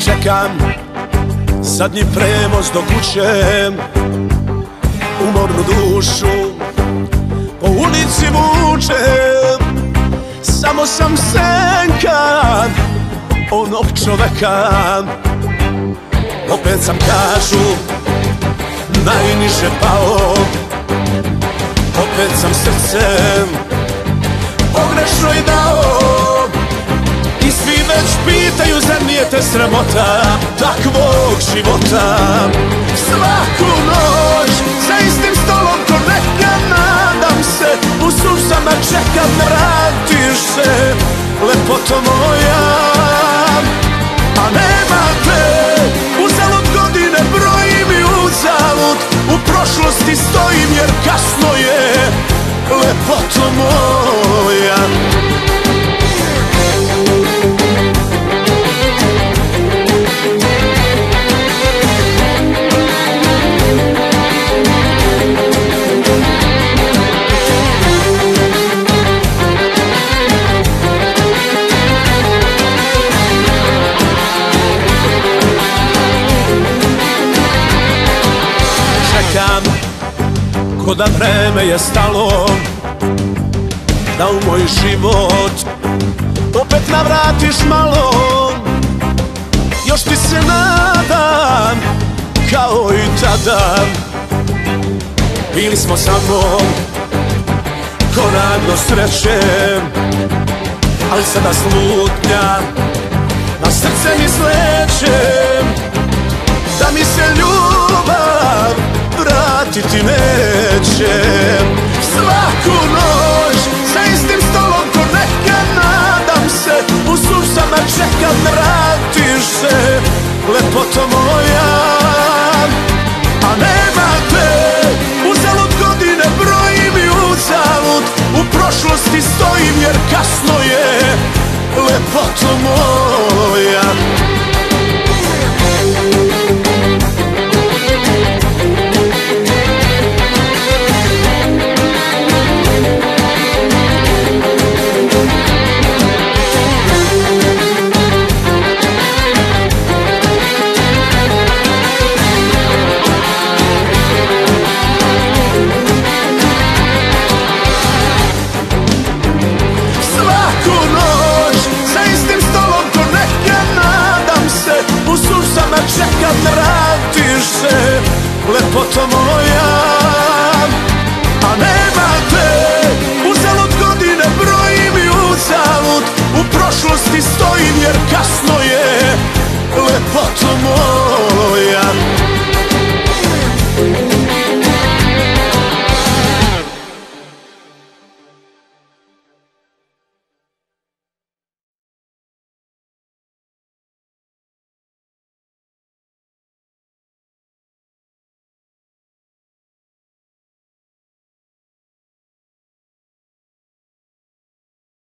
Čekam zadnji prevoz do kuće, umornu dušu po ulici vučem. Samo sam senka onog čoveka, opet sam, kažu, najniže pao. Opet sam srcem pogrešno i dao. I svi već pitaju, zar nije te sramota takvog života? Svaku noć za istim stolom ko nekad, nadam se, u suzama čekam da vratiš se, lepoto moja. A nema te, uzalud godine brojim i uzalud u prošlosti stojim, jer kasno je, lepoto moja. Čekam ko da vreme je stalo, da u moj život opet navratiš malo. Još ti se nadam kao i tada, bili smo samo korak do sreće, ali sada slutnja na srce mi sleće. Da mi se ljubav vratiti neće. Svaku noć za istim stolom ko nekad, nadam se, u suzama čekam da vratiš se, lepoto moja. A nema te, uzalud godine brojim i uzalud u prošlosti stojim, jer kasno je, lepoto